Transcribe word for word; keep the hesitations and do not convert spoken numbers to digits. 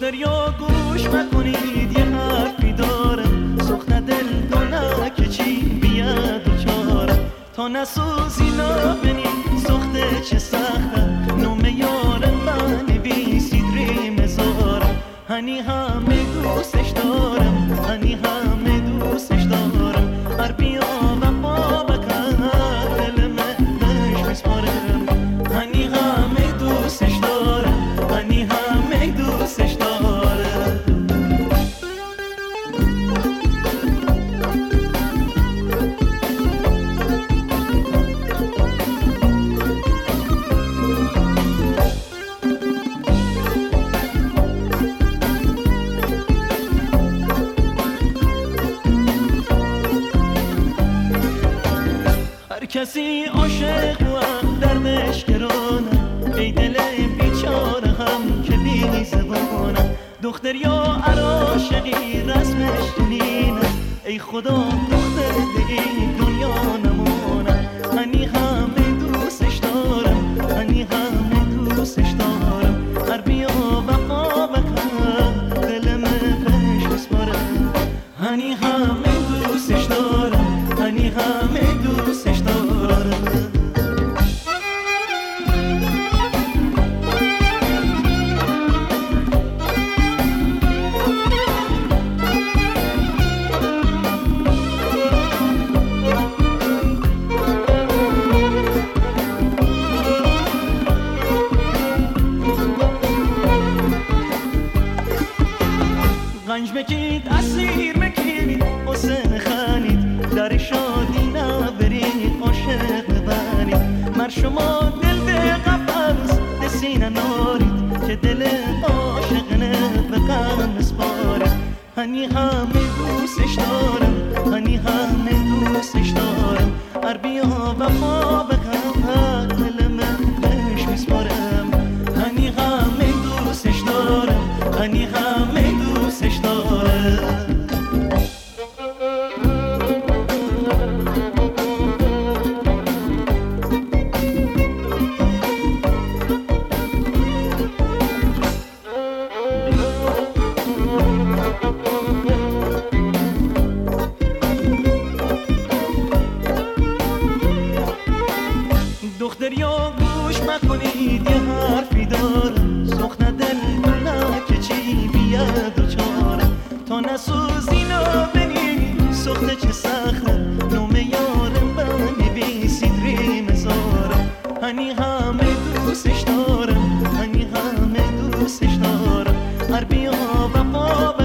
دختر یا گوش مکنید یه حرفی دارم، سخن دل دونه که چی بیاد و چارم، تا نسوزی نبینی سخته چه سخته، نوم یارم بنویسید ریم زارم، هنی همه دوستش دارم، هنی همه دوستش دارم، هر بیا وفا بکن دل من بهش میسپارم، هنی همه دوستش دارم، هنی همه دوستش دارم. کسی عاشق و دردش گرانه، ای دل بیچاره هم که بی زبانه، دختر یا عاشقی رسمش دنینه، ای خدا دختر ای دنیا نمونه، هنی همه دوستش دارم، هنی همه دوستش دارم، هر بیا وفا بکن دل من بهش بسپارم، هنی همه دوستش دارم، هنی همه دوستش دارم. رنج بکید اسیر بکید حسین خانید، در شادی نبرید عاشق ببرید، مر شما دل به قفص به سینه نارید، که دل عاشق نه به غم اسپارید، هنی همه دوستش دارم، هنی همه دوستش دارم، هر بیا وفا بکن دل من بهش میسپارم، هنی همه دوستش دارم، هنی همه دوستش دارم. دختر یا گوش مکنید یه حرفی دارم، سخن دل دونه که چی بیاد و چارم، تا نسوزی نبینی سخته چه سخته، نوم یارم بنویسید ریم زارم، هنی همه دوستش دارم، هنی همه دوستش دارم، هر بیا وفا